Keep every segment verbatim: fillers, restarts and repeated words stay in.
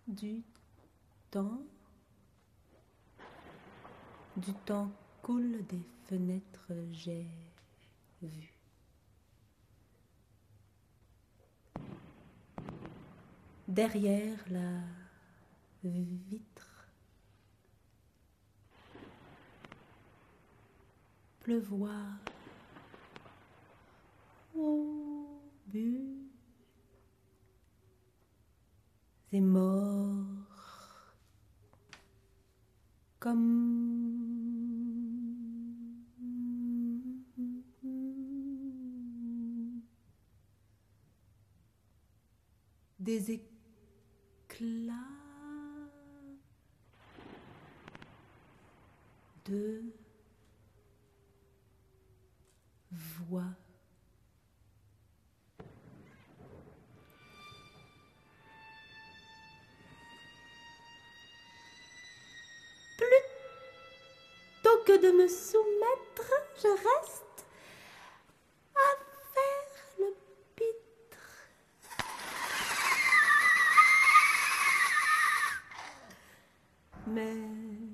Du temps, du temps coule des fenêtres, j'ai vu. Derrière la vitre, pleuvoir au but et mort comme des éclats de voix. Plutôt que de me soumettre, je reste à faire le pitre. Mais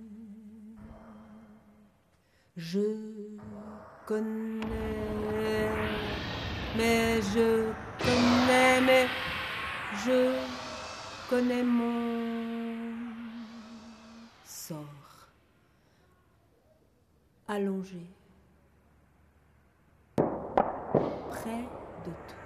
je connais, mais je connais, mais je connais mon sort. Allongé, près de toi.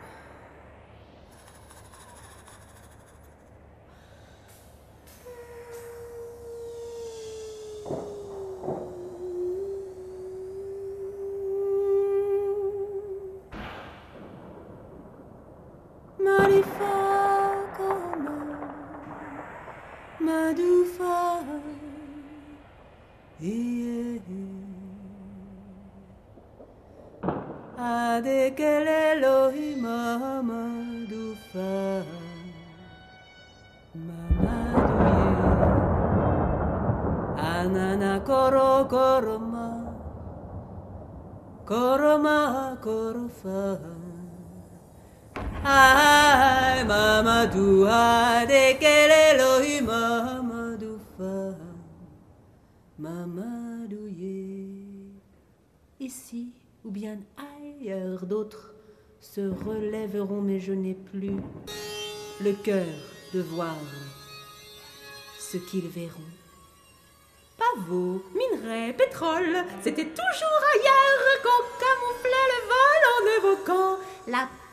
Marifa comme Madoufa, yeah. Adekele Elohim Madoufa, Mamadouye, Anana Koro Koroma, Koroma Korofa. Ay, Mamadou, Adekele Elohim Madoufa, Mamadouye. Ici ou bien ailleurs, d'autres se relèveront, mais je n'ai plus le cœur de voir ce qu'ils verront. Pavots, minerais, pétrole, c'était toujours ailleurs qu'on camouflait le vol en évoquant la